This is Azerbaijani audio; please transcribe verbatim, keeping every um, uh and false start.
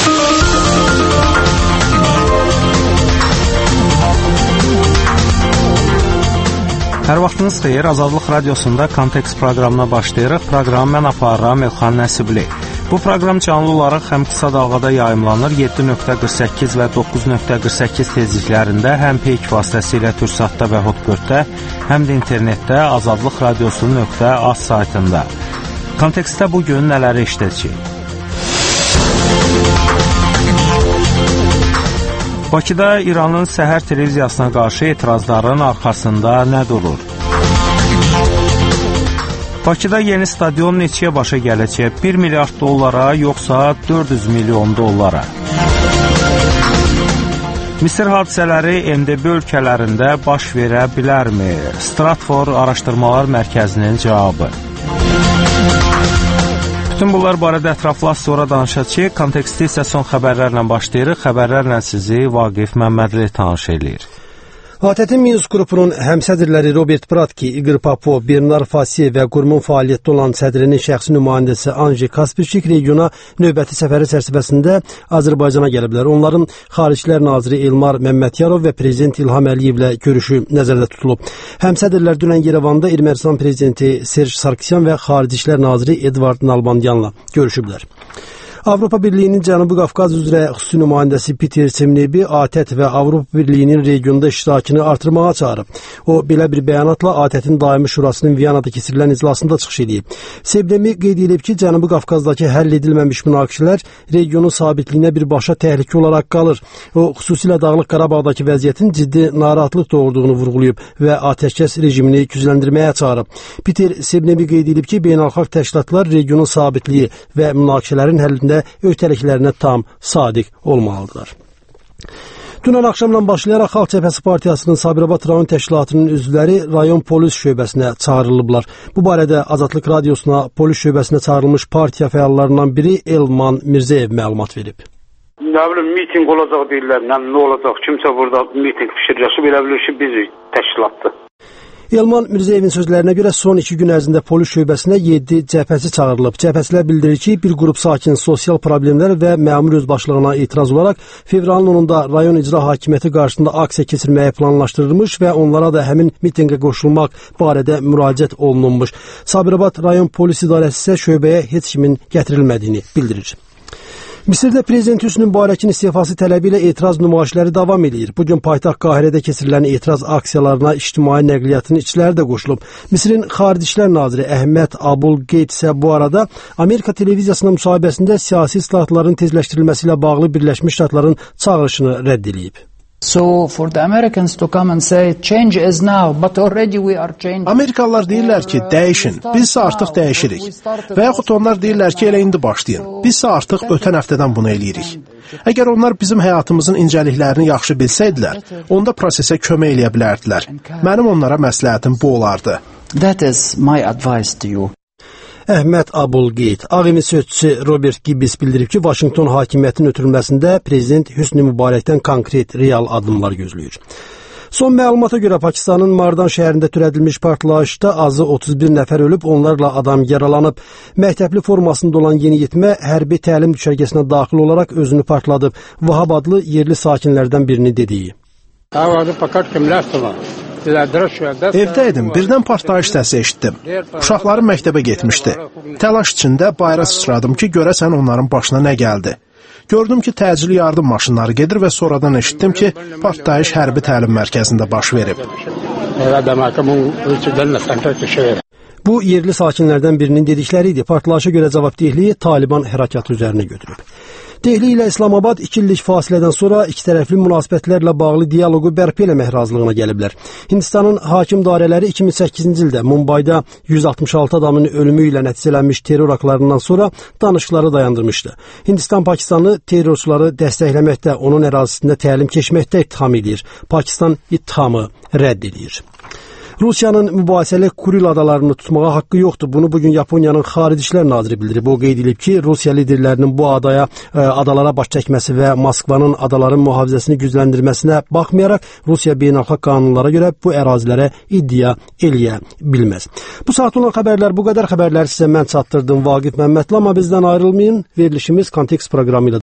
Hər vaxtınız xeyir, Azadlıq Radiosunda Kontekst proqramına başlayırıq. Proqramı mən aparıram Elxan Nəsibli. Bu proqram canlı olaraq həm qısa dalğada yayımlanır, yeddi nöqtə qırx səkkiz və doqquz nöqtə qırx səkkiz tezliklərində, həm peyk vasitəsilə Türksatda və Hotbird-də, həm də internetdə azadlıq radiosu nöqtə az saytında. Kontekstdə bugün nələri işlədəcəyik? Bakıda İranın səhər televiziyasına qarşı etirazların arxasında nə durur? Bakıda yeni stadion neçəyə başa gələcək? bir milyard dollara, yoxsa dörd yüz milyon dollara? Misir hadisələri M D B ölkələrində baş verə bilərmi? Stratfor Araşdırmalar Mərkəzinin cavabı. Bütün bunlar barədə ətraflı sonra danışacağıq. Konteksti isə son xəbərlərlə başlayırıq. Xəbərlərlə sizi Vaqif Məmmədli tanış eləyir. A T T Minsk qrupunun həmsədrləri Robert Bratki, Igor Popov, Bernard Fasiyev və qurumun fəaliyyətdə olan sədrinin şəxsi nümayəndəsi Anji Kaspirçik regiona növbəti səfəri çərçivəsində Azərbaycana gəliblər. Onların Xaricilər naziri Elmar Məmmədyarov və prezident İlham Əliyevlə görüşü nəzərdə tutulub. Həmsədrlər dünən Yerevanda Ermənistan prezidenti Serj Sarkisyan və Xarici İşlər naziri Edvard Nalbandyanla görüşüblər. Avropa Birliyinin Cənubi Qafqaz üzrə xüsusi nümayəndəsi Peter Semnebi A T T və Avropa Birliyinin regionda iştirakını artırmağa çağırıb. O, belə bir bəyanatla A T T-in daimi şurasının Viyanada keçirilən iclasında çıxış edib. Semnebi qeyd edib ki, Cənubi Qafqazdakı həll edilməmiş münaqişələr regionun sabitliyinə birbaşa təhlükə olaraq qalır. O, xüsusilə Dağlıq Qarabağdakı vəziyyətin ciddi narahatlıq doğurduğunu vurğulayıb və atəşkəs rejimini gücləndirməyə çağırıb. Peter Semnebi qeyd edib ki, beynəlxalq təşkilatlar regionun sabitliyi və münaqişələrin həllində öhdəliklərinə tam sadiq olmalıdırlar. Dünən axşamdan başlayaraq Xalq Cəbhəsi Partiyasının Sabirabad rayon təşkilatının üzvləri rayon polis şöbəsinə çağırılıblar. Bu barədə Azadlıq Radiosuna polis şöbəsinə çağırılmış partiya fəallarından biri Elman Mirzəyev məlumat verib. Nə bilim, miting olacaq deyirlər, nə, nə olacaq, kimsə burada miting fikirləşib, elə bilir ki, biz təşkilatdır. Elman Mirzəyevin sözlərinə görə son iki gün ərzində polis şöbəsinə yeddi cəbhəçi çağırılıb. Cəbhəçilər bildirir ki, bir qrup sakin sosial problemlər və məmur özbaşlığına etiraz olaraq fevralın onunda rayon icra hakimiyyəti qarşısında aksiya keçirməyi planlaşdırılmış və onlara da həmin mitinqə qoşulmaq barədə müraciət olunmuş. Sabirabad rayon polis idarəsi isə şöbəyə heç kimin gətirilmədiyini bildirir. Misirdə Prezident Hüsnü Mübarəkin istefası tələbi ilə etiraz nümayişləri davam edir. Bugün paytaxt Qahirədə keçirilən etiraz aksiyalarına ictimai nəqliyyatın işçiləri də qoşulub. Misirin Xarici İşlər naziri Əhməd Abul Qeyd isə bu arada Amerika televiziyasına müsahibəsində siyasi islahatların tezləşdirilməsi ilə bağlı Birləşmiş Ştatların çağırışını rədd edib. So for the Americans to come and say change is now, but already we are changing. Amerikalılar deyirlər ki, dəyişin, biz isə artıq dəyişirik. Və yaxud onlar deyirlər ki, elə indi başlayın. Biz isə artıq ötən həftədən bunu eləyirik. Əgər onlar bizim həyatımızın incəliklərini yaxşı bilsəydilər, onda prosesə kömək eləyə bilərdilər. Mənim onlara məsləhətim bu olardı. That is my advice to you. Əhməd Abul Qeyd, Ağ Evin sözçüsü Robert Gibbs bildirib ki, Vaşinqton hakimiyyətinin ötürülməsində Prezident Hüsnü Mübarəkdən konkret, real addımlar gözləyir. Son məlumata görə Pakistanın Mardan şəhərində törədilmiş partlayışda azı otuz bir nəfər ölüb, onlarla adam yaralanıb. Məktəbli formasında olan yeniyetmə hərbi təlim düşərgəsinə daxil olaraq özünü partladıb. Vahab adlı yerli sakinlərdən birini dediyi. Evdə idim, birdən partlayış səsi eşitdim. Uşaqlarım məktəbə getmişdi. Təlaş içində bayıra sıçradım ki, görəsən onların başına nə gəldi. Gördüm ki, təcili yardım maşınları gedir və sonradan eşitdim ki, partlayış hərbi təlim mərkəzində baş verib. Bu, yerli sakinlərdən birinin dedikləri idi. Partlayışa görə cavabdehliyi Taliban hərəkatı üzərinə götürüb. Dehli ilə İslamabad iki illik fasilədən sonra iki tərəfli münasibətlərlə bağlı dialoqu bərpa eləmək razılığına gəliblər. Hindistanın hakim dairələri iki min səkkizinci ildə Mumbayda yüz altmış altı adamın ölümü ilə nəticələnmiş terror aktlarından sonra danışıqları dayandırmışdı. Hindistan Pakistanı terrorçuları dəstəkləməkdə, onun ərazisində təlim keçməkdə ittiham edir. Pakistan ittihamı rədd edir. Rusiyanın mübahisəli Kuril adalarını tutmağa haqqı yoxdur. Bunu bugün Yaponiyanın Xarici İşlər naziri bildirib. O qeyd edib ki, Rusiya liderlərinin bu adaya, ə, adalara baş çəkməsi və Moskvanın adaların mühafizəsini gücləndirməsinə baxmayaraq, Rusiya beynəlxalq qanunlara görə bu ərazilərə iddia eləyə bilməz. Bu saat olan xəbərlər bu qədər. Xəbərləri sizə mən çatdırdım, Vaqif Məmmədli, amma bizdən ayrılmayın. Verilişimiz Kontekst proqramı ilə